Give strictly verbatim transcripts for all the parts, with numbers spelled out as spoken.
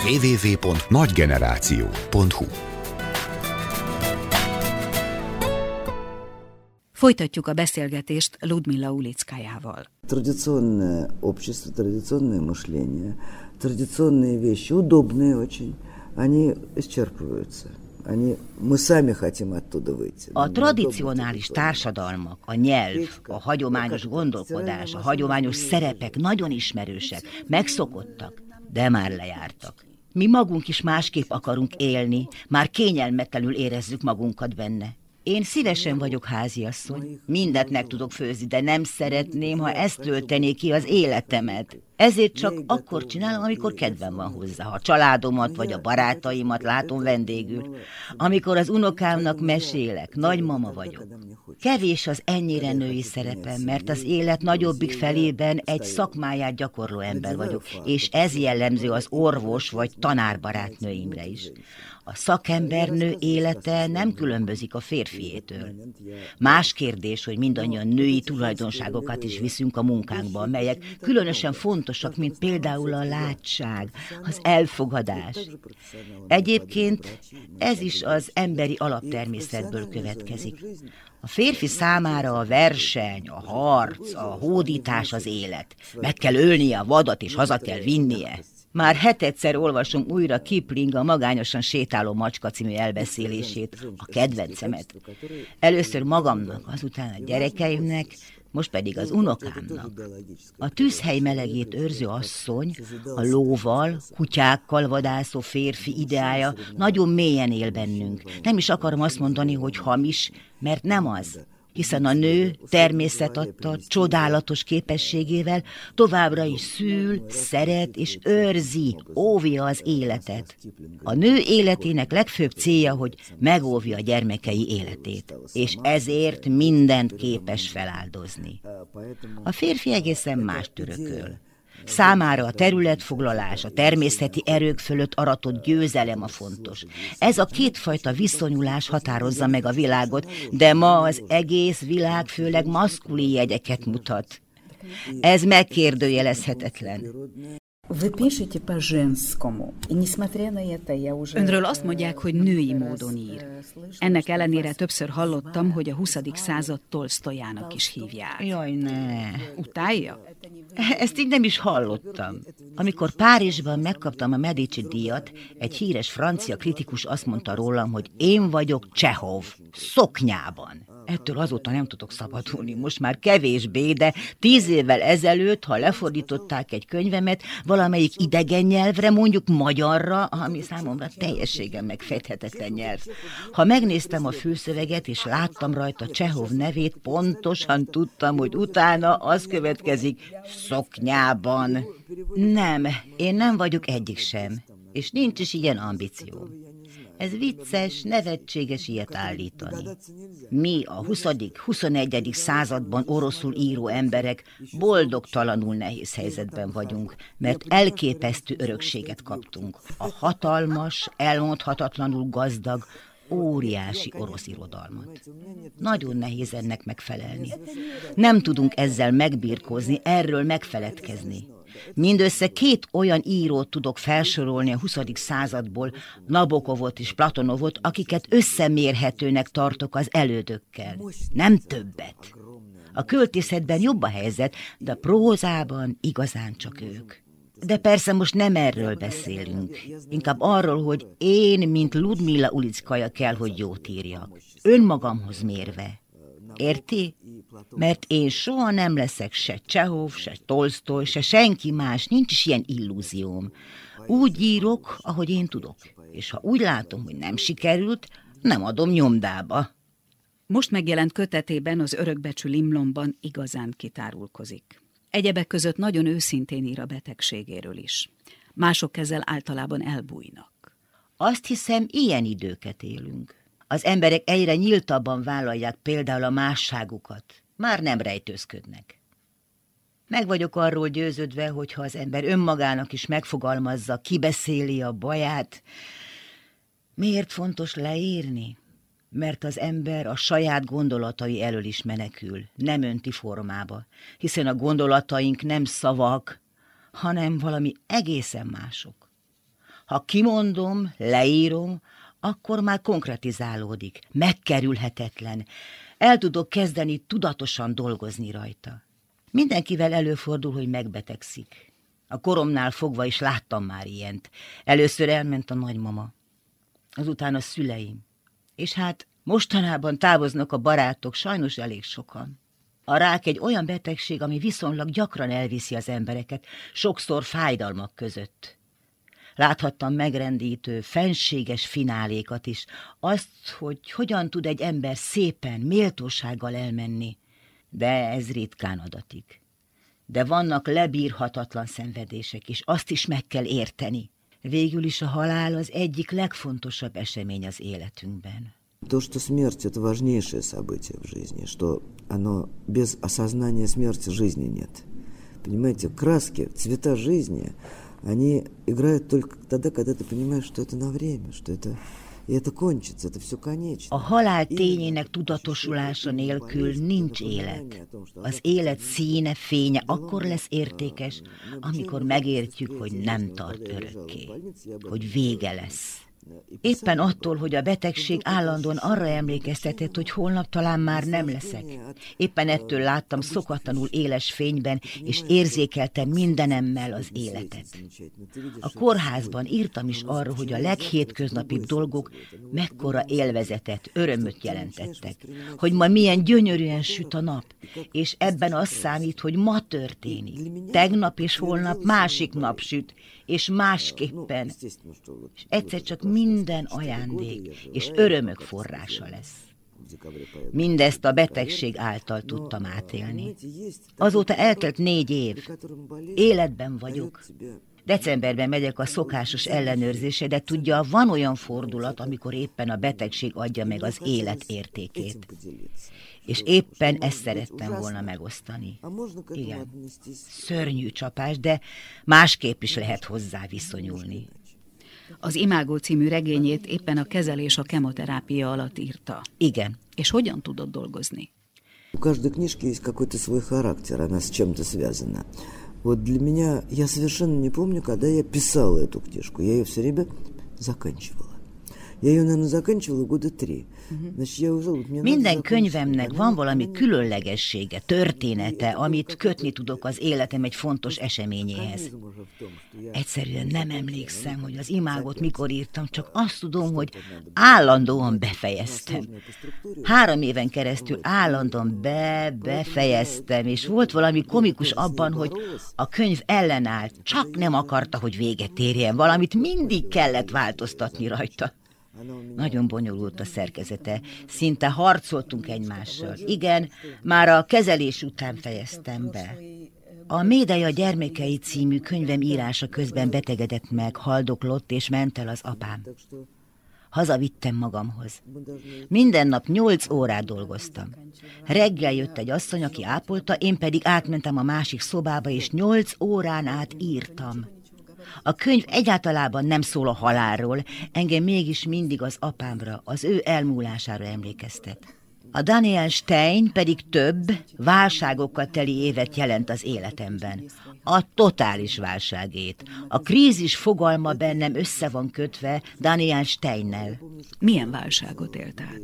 double-u double-u double-u pont nagygeneráció pont hu. Folytatjuk a beszélgetést Ludmila Ulickájával. Традиционное общество, традиционное мышление, традиционные вещи, удобные очень, они исчерпываются. Они, мы сами хотим оттуда выйти. A tradicionális társadalmak, a nyelv, a hagyományos gondolkodás, a hagyományos szerepek nagyon ismerősek, megszokottak, de már lejártak. Mi magunk is másképp akarunk élni, már kényelmetlenül érezzük magunkat benne. Én szívesen vagyok háziasszony, mindent meg tudok főzni, de nem szeretném, ha ezt töltené ki az életemet. Ezért csak akkor csinálom, amikor kedvem van hozzá, ha a családomat vagy a barátaimat látom vendégül. Amikor az unokámnak mesélek, nagymama vagyok. Kevés az ennyire női szerepem, mert az élet nagyobbik felében egy szakmáját gyakorló ember vagyok, és ez jellemző az orvos vagy tanárbarátnőimre is. A szakembernő élete nem különbözik a férfiétől. Más kérdés, hogy mindannyian női tulajdonságokat is viszünk a munkánkba, melyek különösen fontosak, mint például a látság, az elfogadás. Egyébként ez is az emberi alaptermészetből következik. A férfi számára a verseny, a harc, a hódítás az élet. Meg kell ölnie a vadat és haza kell vinnie. Már hetedszer olvasom újra Kipling a Magányosan sétáló macska című elbeszélését, a kedvencemet. Először magamnak, azután a gyerekeimnek, most pedig az unokámnak. A tűzhely melegét őrző asszony, a lóval, kutyákkal vadászó férfi ideája nagyon mélyen él bennünk. Nem is akarom azt mondani, hogy hamis, mert nem az. Hiszen a nő természet adta csodálatos képességével továbbra is szül, szeret és őrzi, óvja az életet. A nő életének legfőbb célja, hogy megóvja a gyermekei életét, és ezért mindent képes feláldozni. A férfi egészen más örököl. Számára a területfoglalás, a természeti erők fölött aratott győzelem a fontos. Ez a kétfajta viszonyulás határozza meg a világot, de ma az egész világ főleg maszkulin jegyeket mutat. Ez megkérdőjelezhetetlen. Önről azt mondják, hogy női módon ír. Ennek ellenére többször hallottam, hogy a huszadik század Tolsztojának is hívják. Jaj, ne. Utálja? Ezt így nem is hallottam. Amikor Párizsban megkaptam a Medici díjat, egy híres francia kritikus azt mondta rólam, hogy én vagyok Csehov, szoknyában. Ettől azóta nem tudok szabadulni, most már kevésbé, de tíz évvel ezelőtt, ha lefordították egy könyvemet valamelyik idegen nyelvre, mondjuk magyarra, ami számomra teljességen megfejthetetlen nyelv. Ha megnéztem a fülszöveget, és láttam rajta Csehov nevét, pontosan tudtam, hogy utána az következik, szoknyában. Nem, én nem vagyok egyik sem, és nincs is ilyen ambícióm. Ez vicces, nevetséges ilyet állítani. Mi a huszadik huszonegyedik században oroszul író emberek boldogtalanul nehéz helyzetben vagyunk, mert elképesztő örökséget kaptunk. A hatalmas, elmondhatatlanul gazdag, óriási orosz irodalmat. Nagyon nehéz ennek megfelelni. Nem tudunk ezzel megbirkózni, erről megfeledkezni. Mindössze két olyan írót tudok felsorolni a huszadik századból, Nabokovot és Platonovot, akiket összemérhetőnek tartok az elődökkel. Nem többet. A költészetben jobb a helyzet, de a prózában igazán csak ők. De persze most nem erről beszélünk. Inkább arról, hogy én, mint Ludmila Ulickaja kell, hogy jót írjak. Önmagamhoz mérve. Érti? Mert én soha nem leszek se Csehov, se Tolsztoj, se senki más, nincs is ilyen illúzióm. Úgy írok, ahogy én tudok. És ha úgy látom, hogy nem sikerült, nem adom nyomdába. Most megjelent kötetében, az Örökbecsű Limlomban igazán kitárulkozik. Egyebek között nagyon őszintén ír a betegségéről is. Mások ezzel általában elbújnak. Azt hiszem, ilyen időket élünk. Az emberek egyre nyíltabban vállalják például a másságukat. Már nem rejtőzködnek. Meg vagyok arról győződve, hogy ha az ember önmagának is megfogalmazza, kibeszéli a baját, miért fontos leírni? Mert az ember a saját gondolatai elől is menekül, nem önti formába, hiszen a gondolataink nem szavak, hanem valami egészen mások. Ha kimondom, leírom, akkor már konkretizálódik, megkerülhetetlen. El tudok kezdeni tudatosan dolgozni rajta. Mindenkivel előfordul, hogy megbetegszik. A koromnál fogva is láttam már ilyent. Először elment a nagymama, azután a szüleim. És hát mostanában távoznak a barátok, sajnos elég sokan. A rák egy olyan betegség, ami viszonylag gyakran elviszi az embereket, sokszor fájdalmak között. Láthattam megrendítő, fenséges finálékat is, azt, hogy hogyan tud egy ember szépen, méltósággal elmenni, de ez ritkán adatik. De vannak lebírhatatlan szenvedések is, azt is meg kell érteni. Végül is a halál az egyik legfontosabb esemény az életünkben. То, что смерть – это важнейшее событие в жизни, что оно без осознания смерти жизни нет. Понимаете, краски, цвета жизни, они играют только тогда, когда ты понимаешь, что это на время, что это, и это кончится, это все конечно. A halál tényének tudatosulása nélkül nincs élet. Az élet színe, fénye akkor lesz értékes, amikor megértjük, hogy nem tart örökké, hogy vége lesz. Éppen attól, hogy a betegség állandóan arra emlékeztetett, hogy holnap talán már nem leszek. Éppen ettől láttam szokatlanul éles fényben, és érzékeltem mindenemmel az életet. A kórházban írtam is arra, hogy a leghétköznapibb dolgok mekkora élvezetet, örömöt jelentettek. Hogy ma milyen gyönyörűen süt a nap, és ebben az számít, hogy ma történik. Tegnap és holnap másik nap süt, és másképpen. És egyszer csak minden ajándék és örömök forrása lesz. Mindezt a betegség által tudtam átélni. Azóta eltelt négy év. Életben vagyok. Decemberben megyek a szokásos ellenőrzésre, de tudja, van olyan fordulat, amikor éppen a betegség adja meg az élet értékét. És éppen ezt szerettem volna megosztani. Igen, szörnyű csapás, de másképp is lehet hozzá viszonyulni. Az Imágó című regényét éppen a kezelés a kemoterápia alatt írta. Igen. És hogyan tudott dolgozni? У каждой книжки есть какой-то свой характер, она с чем-то связана. Вот для меня, я совершенно не помню, когда я писала эту книжку. Я ее все время заканчивала. Я ее, наверное, заканчивала года три. Minden könyvemnek van valami különlegessége, története, amit kötni tudok az életem egy fontos eseményéhez. Egyszerűen nem emlékszem, hogy az Imágot mikor írtam, csak azt tudom, hogy állandóan befejeztem. Három éven keresztül állandóan be, befejeztem, és volt valami komikus abban, hogy a könyv ellenállt, csak nem akarta, hogy véget érjen, valamit mindig kellett változtatni rajta. Nagyon bonyolult a szerkezete, szinte harcoltunk egymással. Igen, már a kezelés után fejeztem be. A Médeia gyermekei című könyvem írása közben betegedett meg, haldoklott és ment el az apám. Hazavittem magamhoz. Minden nap nyolc órát dolgoztam. Reggel jött egy asszony, aki ápolta, én pedig átmentem a másik szobába, és nyolc órán át írtam. A könyv egyáltalában nem szól a halálról, engem mégis mindig az apámra, az ő elmúlására emlékeztet. A Daniel Stein pedig több, válságokkal teli évet jelent az életemben. A totális válságét. A krízis fogalma bennem össze van kötve Daniel Steinnel. Milyen válságot élt át?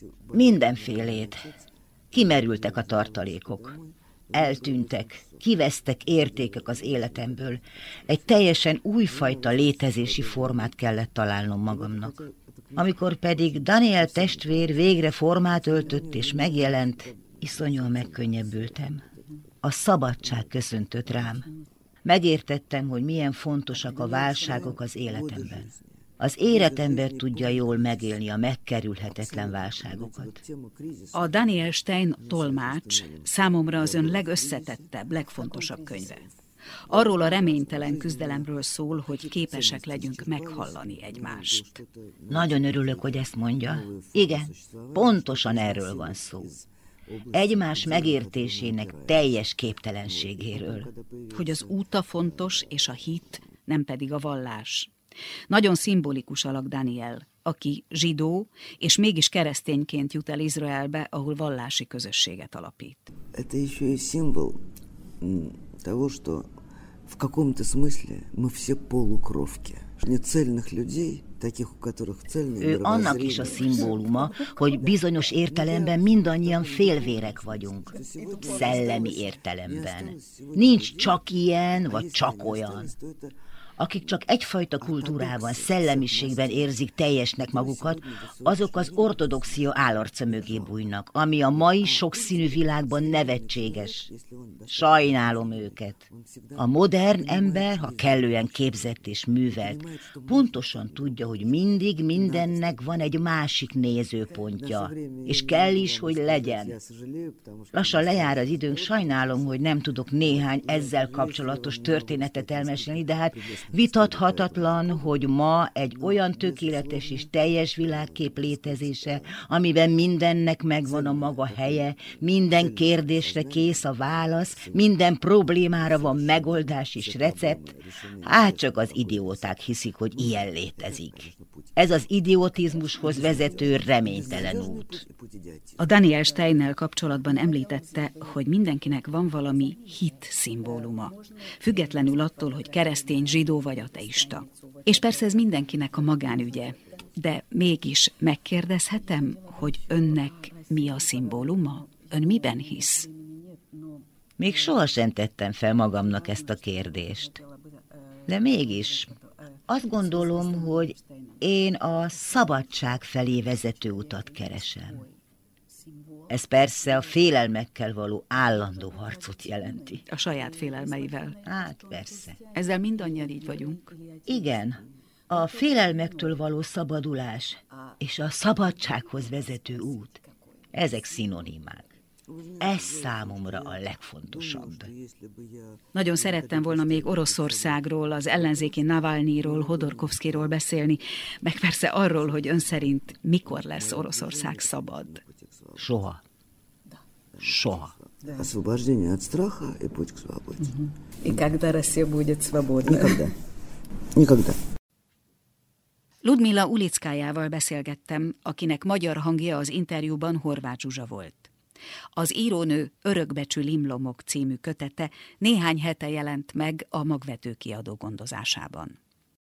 Mindenfélét. Kimerültek a tartalékok. Eltűntek, kivesztek értékek az életemből. Egy teljesen újfajta létezési formát kellett találnom magamnak. Amikor pedig Daniel testvér végre formát öltött és megjelent, iszonyúan megkönnyebbültem. A szabadság köszöntött rám. Megértettem, hogy milyen fontosak a válságok az életemben. Az érett ember tudja jól megélni a megkerülhetetlen válságokat. A Daniel Stein tolmács számomra az ön legösszetettebb, legfontosabb könyve. Arról a reménytelen küzdelemről szól, hogy képesek legyünk meghallani egymást. Nagyon örülök, hogy ezt mondja. Igen, pontosan erről van szó. Egymás megértésének teljes képtelenségéről. Hogy az út a fontos, és a hit, nem pedig a vallás. Nagyon szimbolikus alak Daniel, aki zsidó, és mégis keresztényként jut el Izraelbe, ahol vallási közösséget alapít. Это еще и символ того, что В каком-то смысле мы все полукровки. Нецельных людей, таких, у которых цельные Ő annak is a szimbóluma, hogy bizonyos értelemben mindannyian félvérek vagyunk. Szellemi értelemben. Nincs csak ilyen, vagy csak olyan. Akik csak egyfajta kultúrában, szellemiségben érzik teljesnek magukat, azok az ortodoxia állarca mögé bújnak, ami a mai sokszínű világban nevetséges. Sajnálom őket. A modern ember, ha kellően képzett és művelt, pontosan tudja, hogy mindig mindennek van egy másik nézőpontja, és kell is, hogy legyen. Lassan lejár az időnk, sajnálom, hogy nem tudok néhány ezzel kapcsolatos történetet elmesélni, de hát vitathatatlan, hogy ma egy olyan tökéletes és teljes világkép létezése, amiben mindennek megvan a maga helye, minden kérdésre kész a válasz, minden problémára van megoldás és recept, hát csak az idióták hiszik, hogy ilyen létezik. Ez az idiotizmushoz vezető reménytelen út. A Daniel Steinnel kapcsolatban említette, hogy mindenkinek van valami hit szimbóluma, függetlenül attól, hogy keresztény, zsidó vagy ateista. És persze ez mindenkinek a magánügye, de mégis megkérdezhetem, hogy önnek mi a szimbóluma? Ön miben hisz? Még sohasem tettem fel magamnak ezt a kérdést. De mégis azt gondolom, hogy én a szabadság felé vezető utat keresem. Ez persze a félelmekkel való állandó harcot jelenti. A saját félelmeivel. Hát persze. Ezzel mindannyian így vagyunk. Igen, a félelmektől való szabadulás és a szabadsághoz vezető út, ezek szinonimák. Ez számomra a legfontosabb. Nagyon szerettem volna még Oroszországról, az ellenzéki Navalnyiról, Hodorkovszkiról beszélni, meg persze arról, hogy ön szerint mikor lesz Oroszország szabad. Soha. Soha. Освобождение от страха и путь к свободе. И когда Россия будет свободна? Никогда. Никогда. Ludmila Ulickájával beszélgettem, akinek magyar hangja az interjúban Horváth Zsuzsa volt. Az írónő Örökbecsű limlomok című kötete néhány hete jelent meg a Magvető kiadó gondozásában.